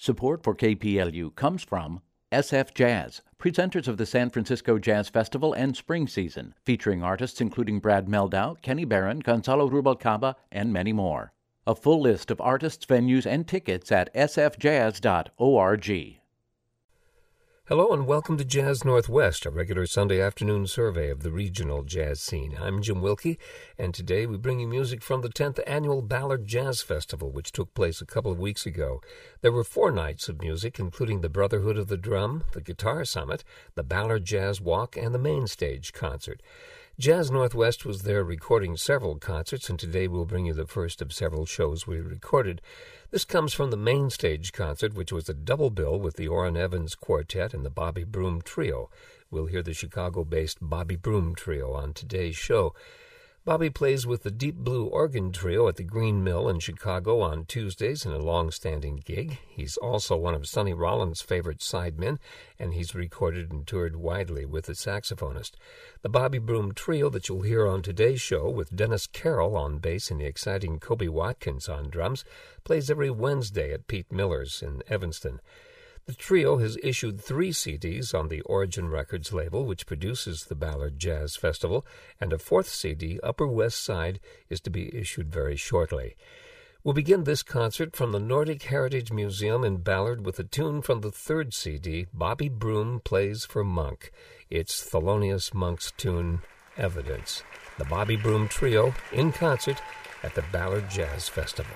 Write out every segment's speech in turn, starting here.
Support for KPLU comes from SF Jazz, presenters of the San Francisco Jazz Festival and Spring Season, featuring artists including Brad Mehldau, Kenny Barron, Gonzalo Rubalcaba, and many more. A full list of artists, venues, and tickets at sfjazz.org. Hello and welcome to Jazz Northwest, a regular Sunday afternoon survey of the regional jazz scene. I'm Jim Wilkie, and today we bring you music from the 10th Annual Ballard Jazz Festival, which took place a couple of weeks ago. There were 4 nights of music, including the Brotherhood of the Drum, the Guitar Summit, the Ballard Jazz Walk, and the Main Stage Concert. Jazz Northwest was there recording several concerts, and today we'll bring you the first of several shows we recorded. This comes from the Main Stage Concert, which was a double bill with the Orrin Evans Quartet and the Bobby Broom Trio. We'll hear the Chicago-based Bobby Broom Trio on today's show. Bobby plays with the Deep Blue Organ Trio at the Green Mill in Chicago on Tuesdays in a long-standing gig. He's also one of Sonny Rollins' favorite sidemen, and he's recorded and toured widely with the saxophonist. The Bobby Broom Trio that you'll hear on today's show, with Dennis Carroll on bass and the exciting Kobe Watkins on drums, plays every Wednesday at Pete Miller's in Evanston. The trio has issued 3 CDs on the Origin Records label, which produces the Ballard Jazz Festival, and a 4th CD, Upper West Side, is to be issued very shortly. We'll begin this concert from the Nordic Heritage Museum in Ballard with a tune from the 3rd CD, Bobby Broom Plays for Monk. It's Thelonious Monk's tune, Evidence. The Bobby Broom Trio in concert at the Ballard Jazz Festival.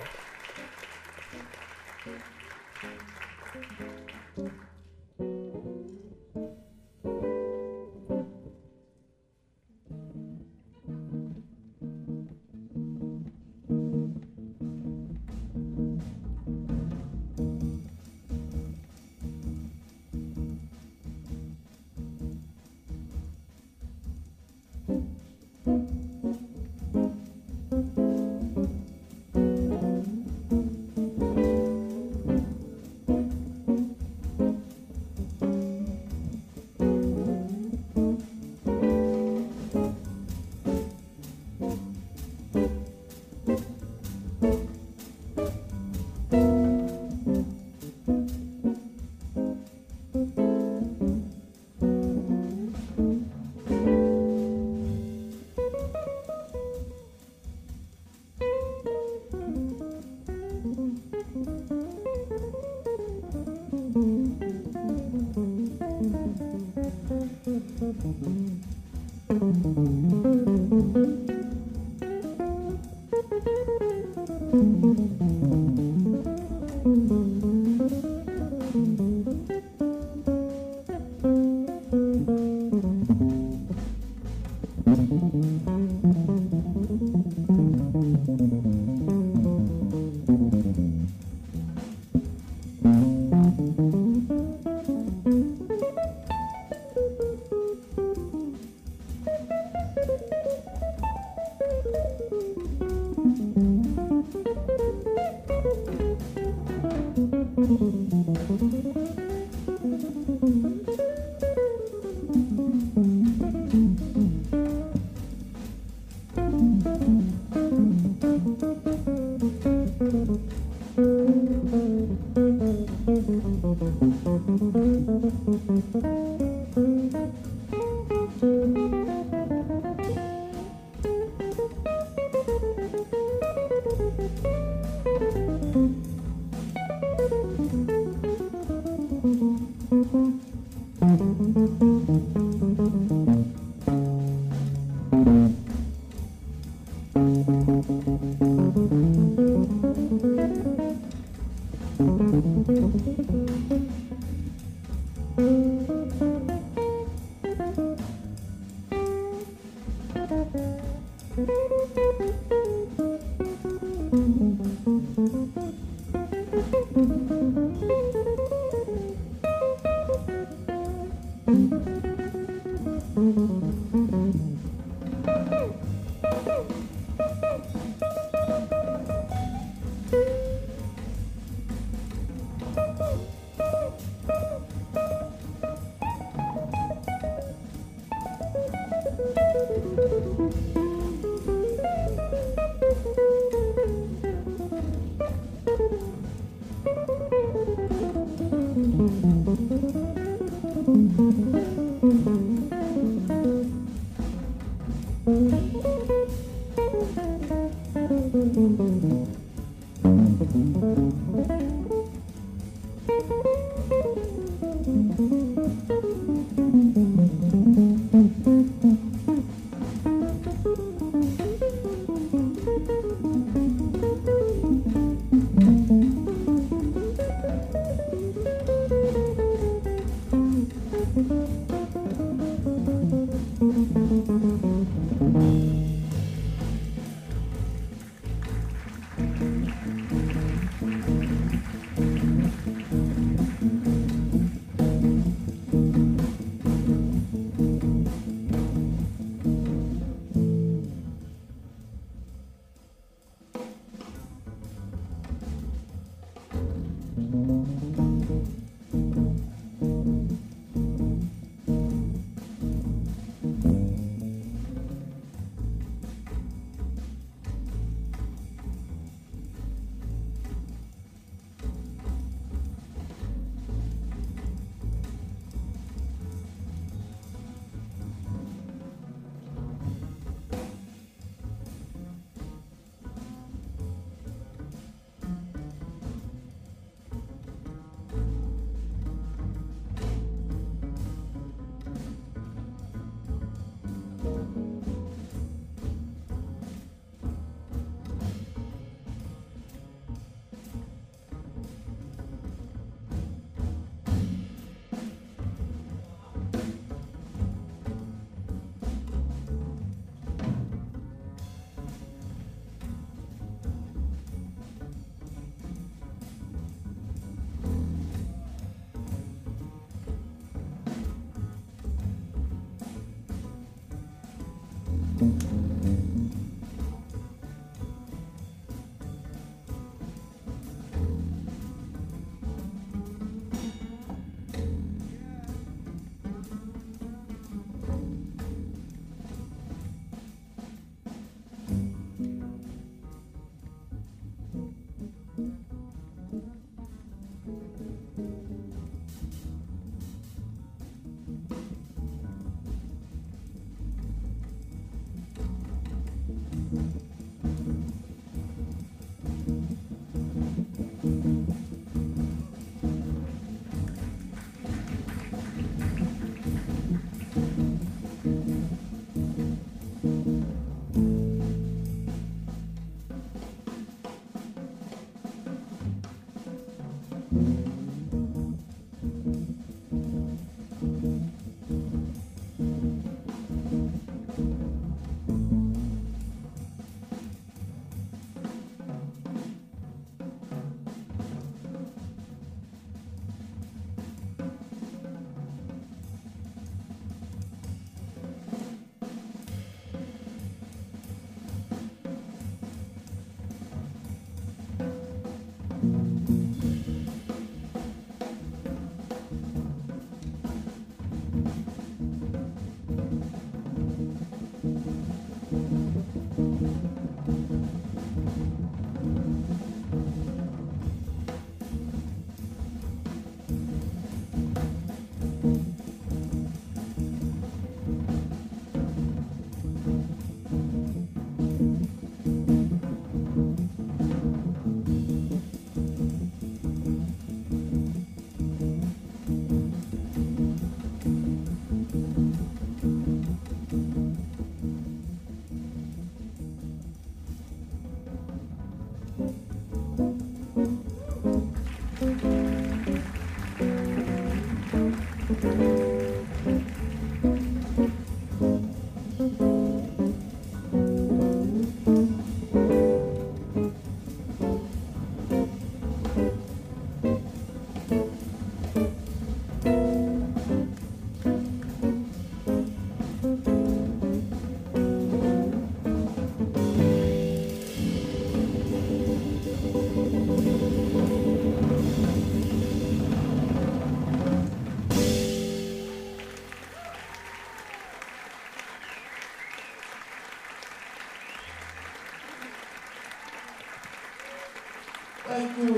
Thank you.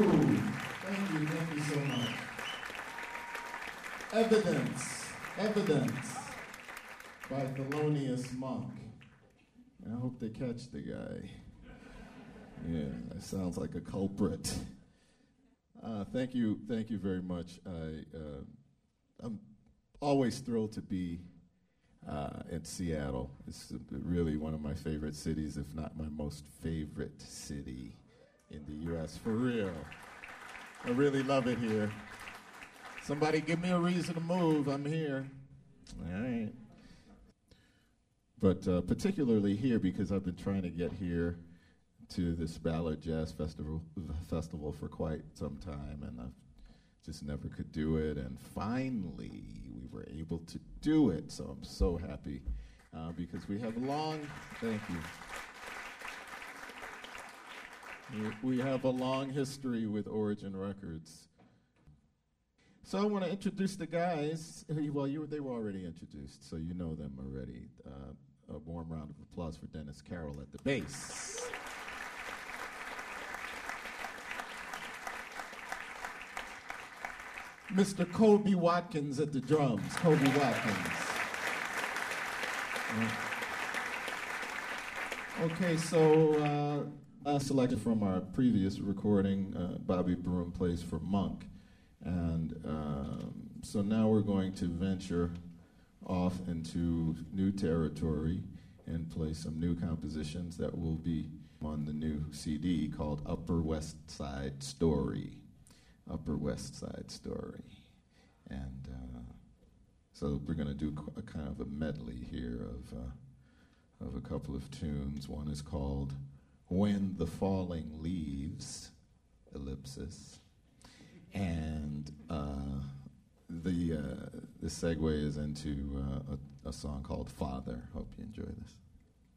Thank you so much. Evidence by Thelonious Monk. And I hope they catch the guy. Yeah, that sounds like a culprit. Thank you very much. I'm always thrilled to be in Seattle. It's really one of my favorite cities, if not my most favorite city in the U.S., for real. I really love it here. Somebody give me a reason to move, I'm here. All right. But particularly here because I've been trying to get here to this Ballard Jazz Festival for quite some time, and I just never could do it, and finally we were able to do it, so I'm so happy because we have a long, thank you. We have a long history with Origin Records. So I want to introduce the guys. Well, they were already introduced, so you know them already. A warm round of applause for Dennis Carroll at the bass. Mr. Kobe Watkins at the drums. Kobe Watkins. Okay, so I selected from our previous recording, Bobby Broom plays for Monk. And so now we're going to venture off into new territory and play some new compositions that will be on the new CD called Upper West Side Story. Upper West Side Story. And so we're going to do a kind of a medley here of a couple of tunes. One is called When the Falling Leaves, ellipsis. And the segue is into a song called Father. Hope you enjoy this.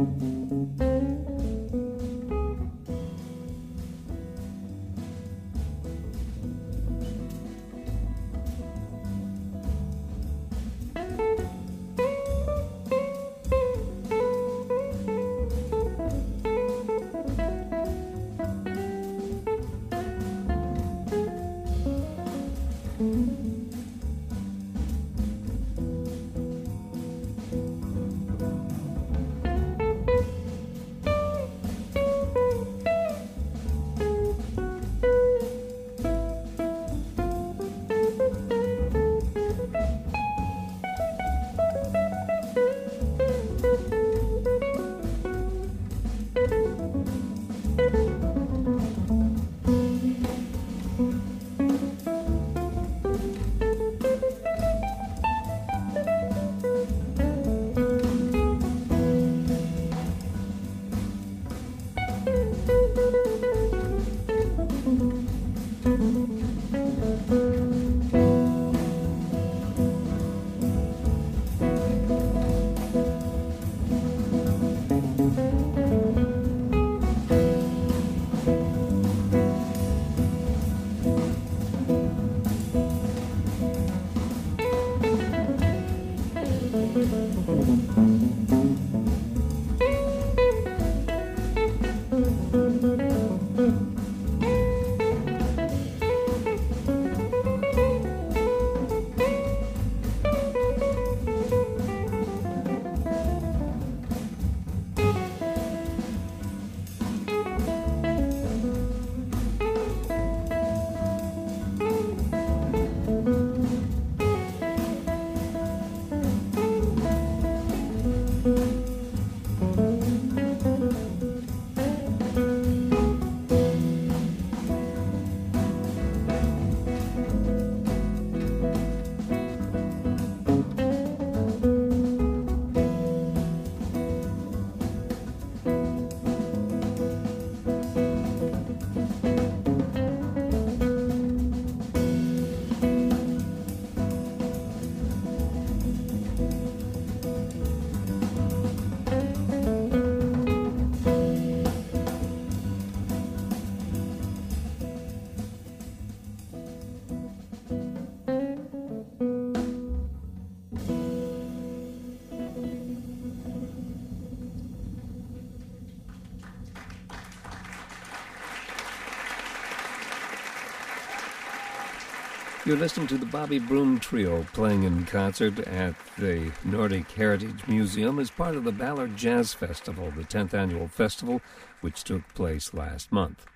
You're listening to the Bobby Broom Trio playing in concert at the Nordic Heritage Museum as part of the Ballard Jazz Festival, the 10th annual festival, which took place last month.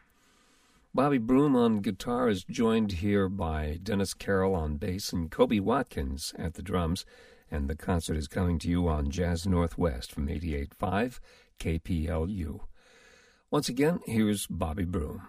Bobby Broom on guitar is joined here by Dennis Carroll on bass and Kobe Watkins at the drums, and the concert is coming to you on Jazz Northwest from 88.5 KPLU. Once again, here's Bobby Broom.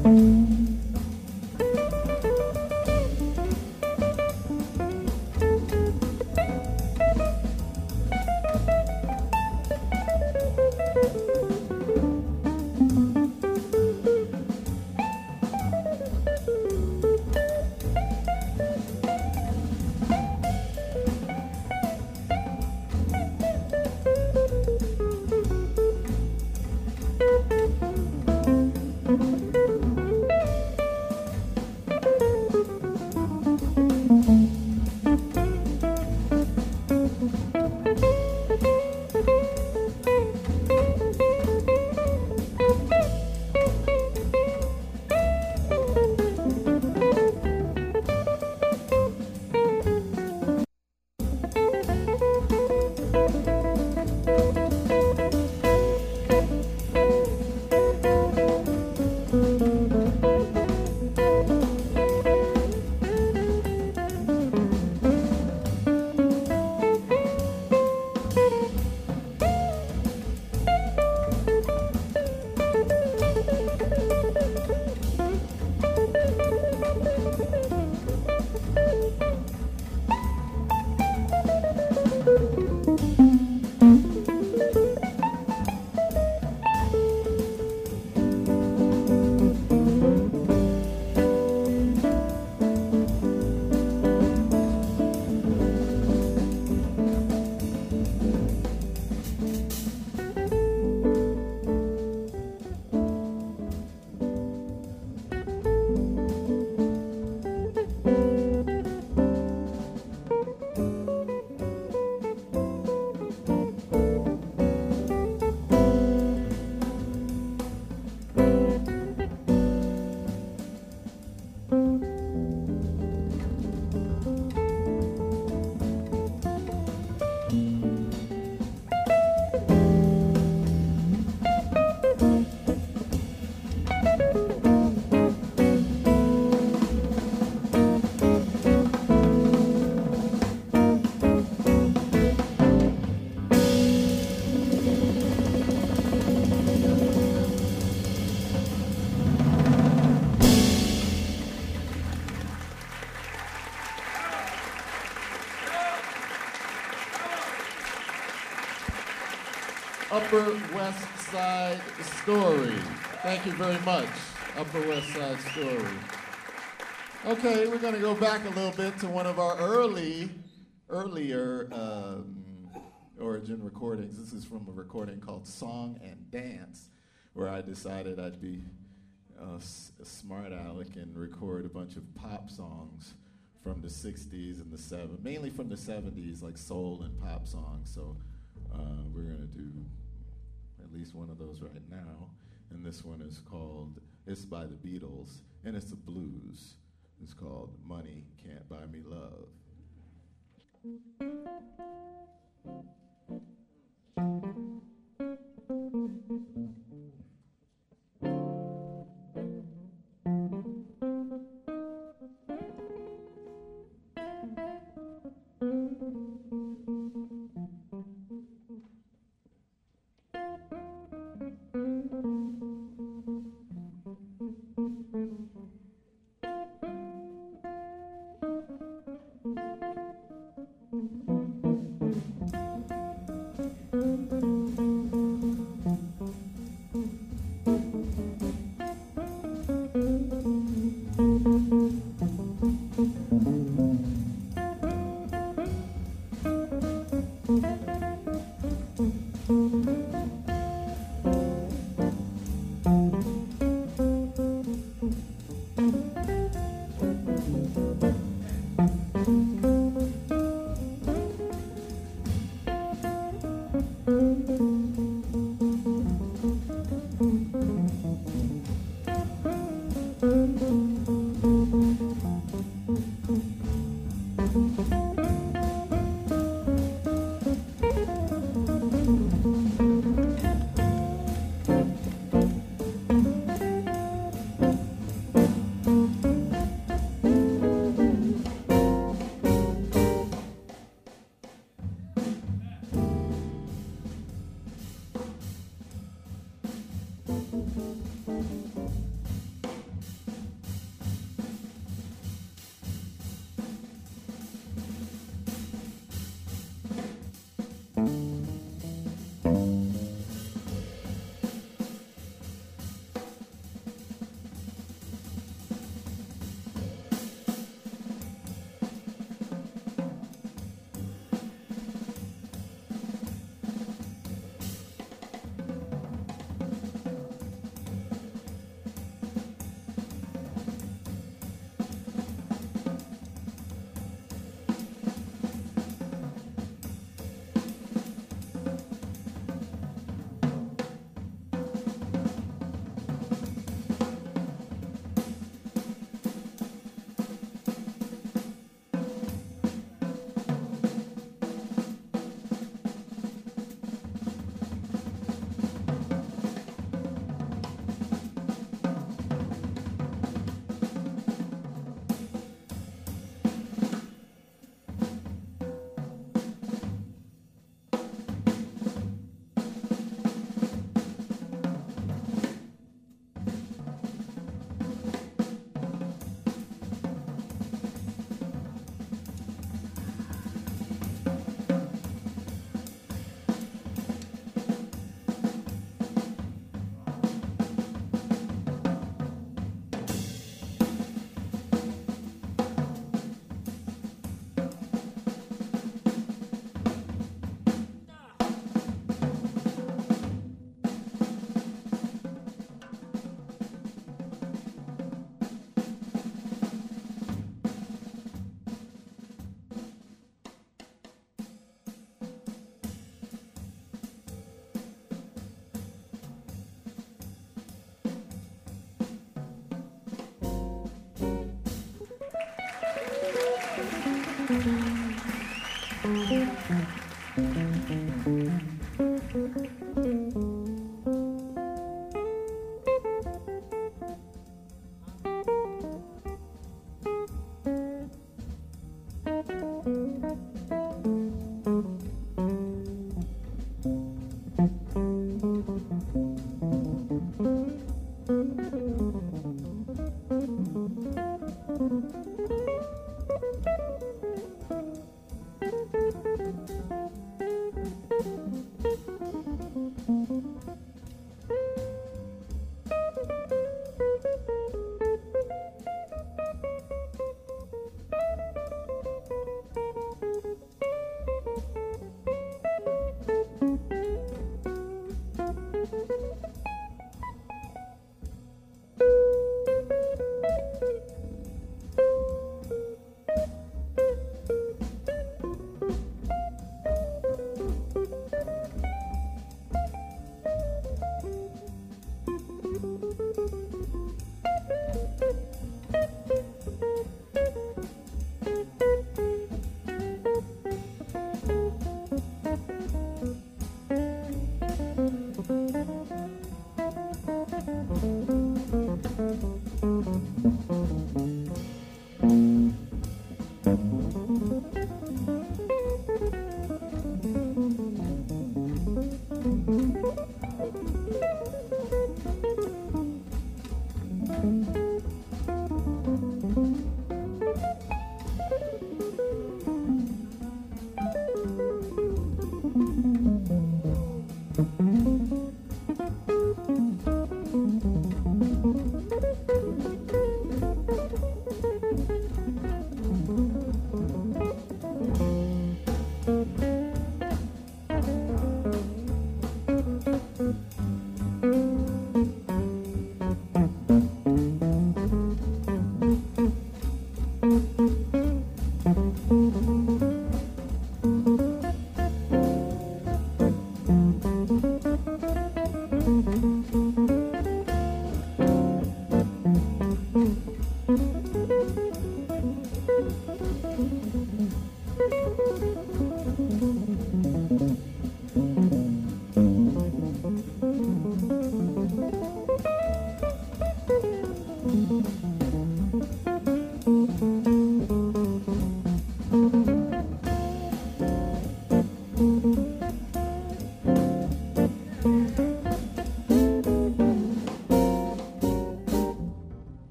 Upper West Side Story. Thank you very much, Upper West Side Story. Okay, we're going to go back a little bit to one of our earlier origin recordings. This is from a recording called Song and Dance, where I decided I'd be a smart aleck and record a bunch of pop songs from the 60s and the 70s, mainly from the 70s, like soul and pop songs. So we're going to do at least one of those right now. And this one is called, it's by the Beatles, and it's a blues. It's called Money Can't Buy Me Love.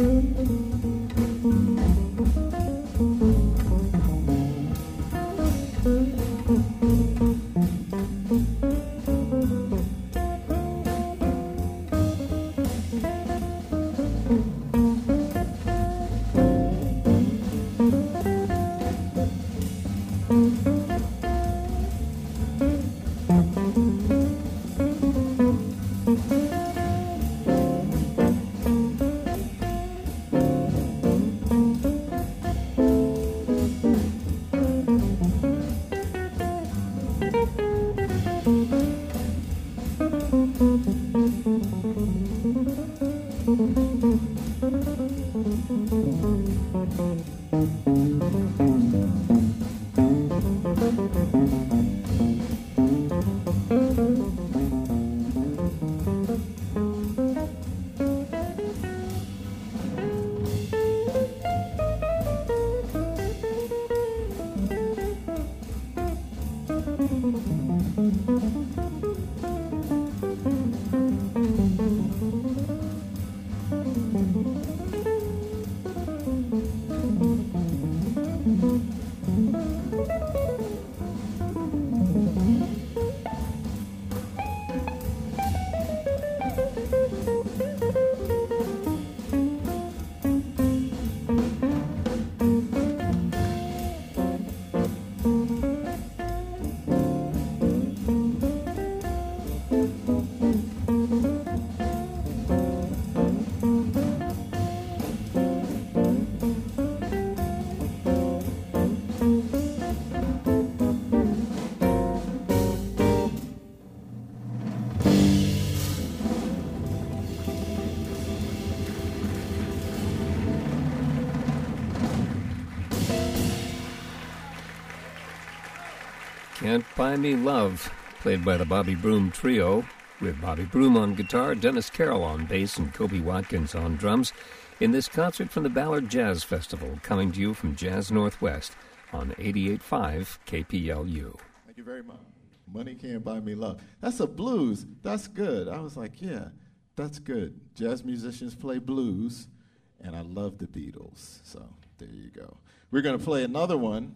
Can't Buy Me Love, played by the Bobby Broom Trio, with Bobby Broom on guitar, Dennis Carroll on bass, and Kobe Watkins on drums, in this concert from the Ballard Jazz Festival, coming to you from Jazz Northwest on 88.5 KPLU. Thank you very much. Money Can't Buy Me Love. That's a blues. That's good. I was like, yeah, that's good. Jazz musicians play blues, and I love the Beatles. So there you go. We're going to play another one.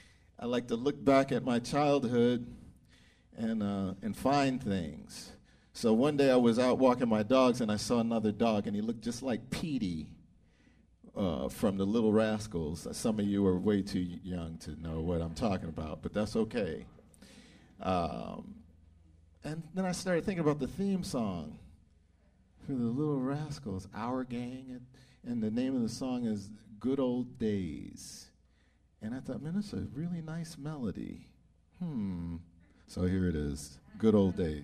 I like to look back at my childhood and find things. So one day I was out walking my dogs, and I saw another dog, and he looked just like Petey from the Little Rascals. Some of you are way too young to know what I'm talking about, but that's okay. And then I started thinking about the theme song for the Little Rascals, Our Gang, and the name of the song is Good Old Days. And I thought, man, that's a really nice melody. So here it is, Good Old Days.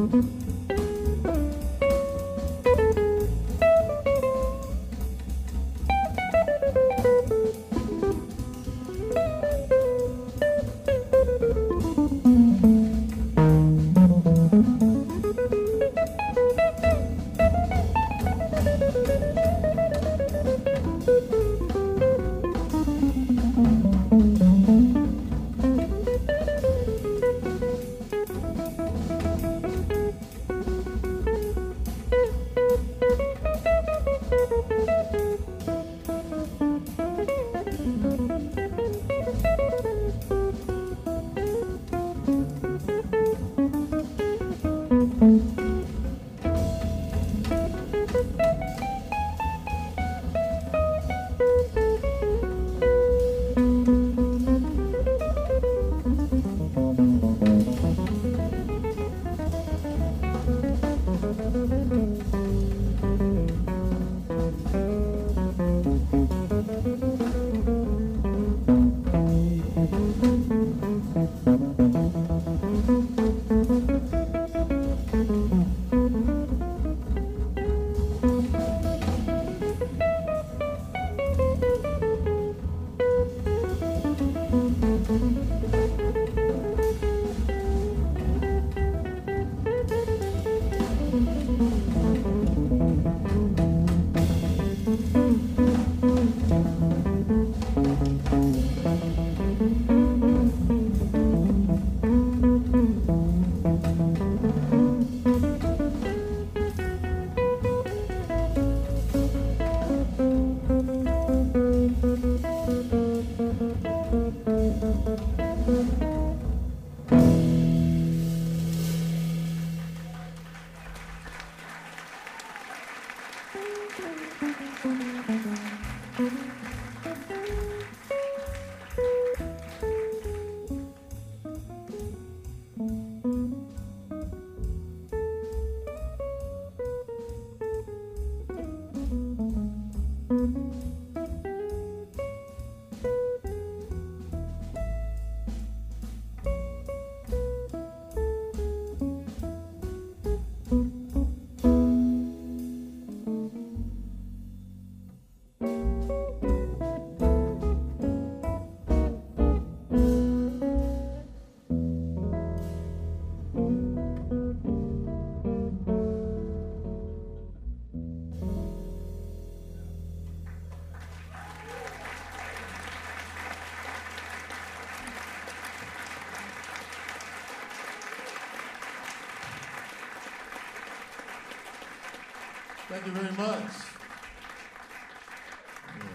Thank you very much. Yeah.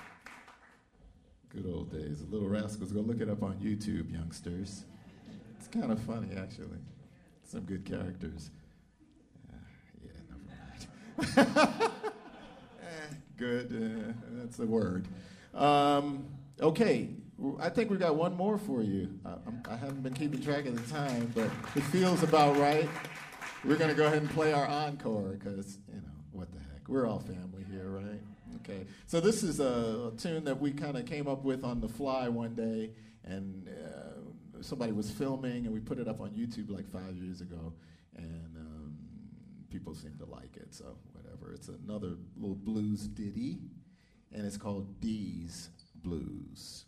Good old days. The Little Rascals. Go look it up on YouTube, youngsters. It's kind of funny, actually. Some good characters. Never mind. Good. That's the word. Okay. I think we got one more for you. I haven't been keeping track of the time, but it feels about right. We're going to go ahead and play our encore because, what the heck? We're all family here, right? Okay. So this is a tune that we kind of came up with on the fly one day, and somebody was filming, and we put it up on YouTube like 5 years ago, and people seem to like it, so whatever. It's another little blues ditty, and it's called Dee's Blues.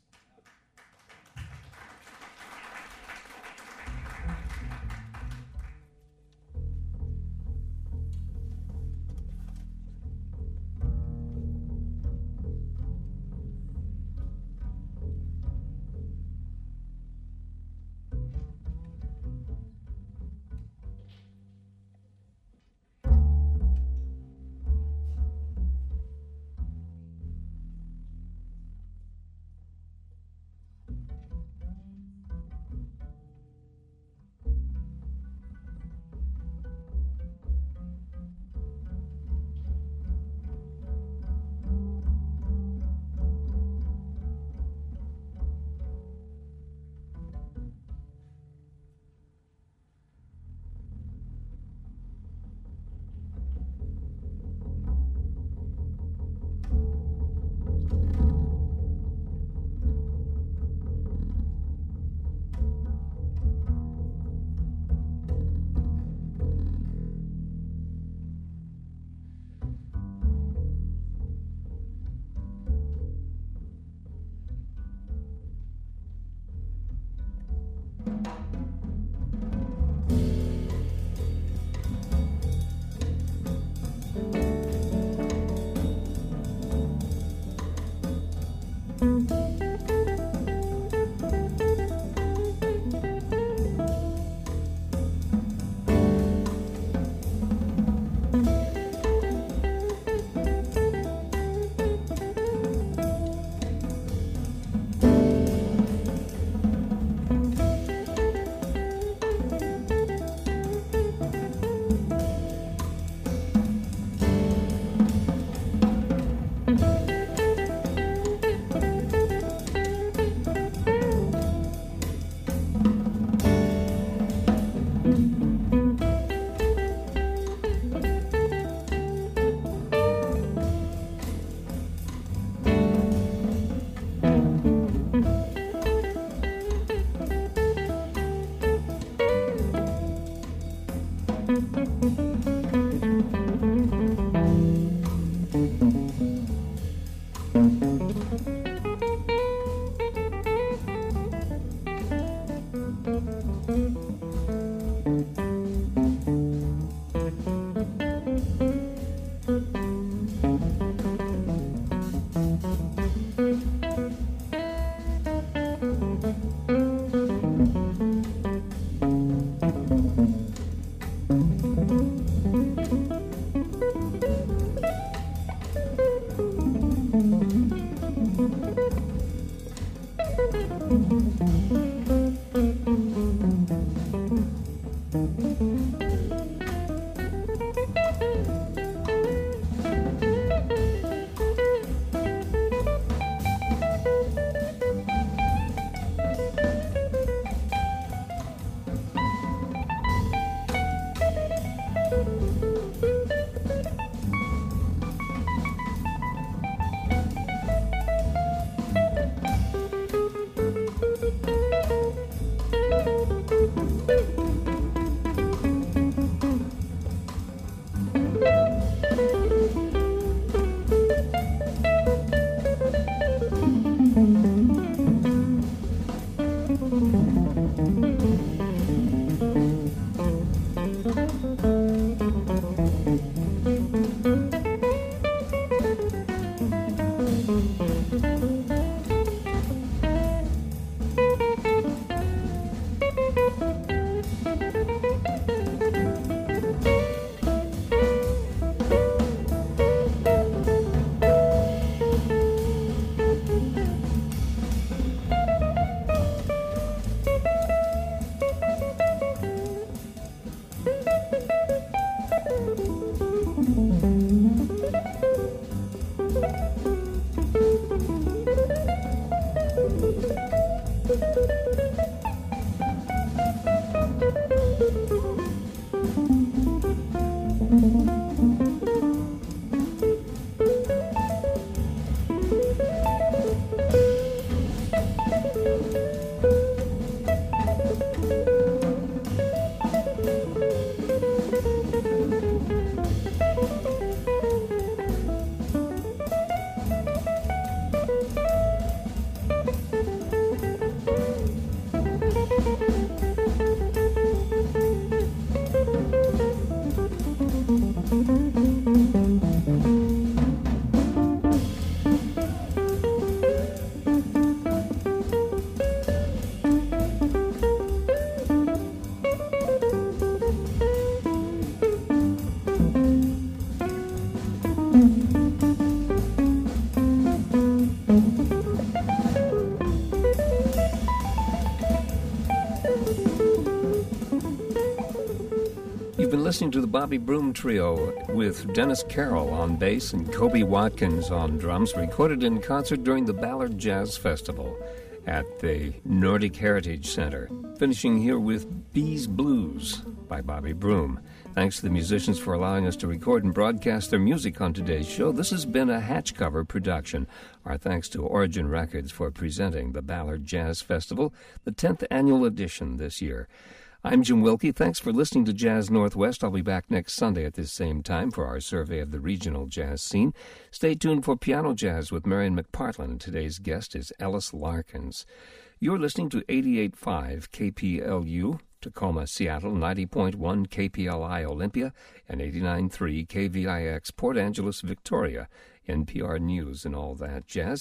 Listening to the Bobby Broom Trio with Dennis Carroll on bass and Kobe Watkins on drums, recorded in concert during the Ballard Jazz Festival at the Nordic Heritage Center. Finishing here with Bees Blues by Bobby Broom. Thanks to the musicians for allowing us to record and broadcast their music on today's show. This has been a Hatch Cover production. Our thanks to Origin Records for presenting the Ballard Jazz Festival, the 10th annual edition this year. I'm Jim Wilkie. Thanks for listening to Jazz Northwest. I'll be back next Sunday at this same time for our survey of the regional jazz scene. Stay tuned for Piano Jazz with Marion McPartland. Today's guest is Ellis Larkins. You're listening to 88.5 KPLU, Tacoma, Seattle, 90.1 KPLI Olympia, and 89.3 KVIX Port Angeles, Victoria. NPR News and all that jazz.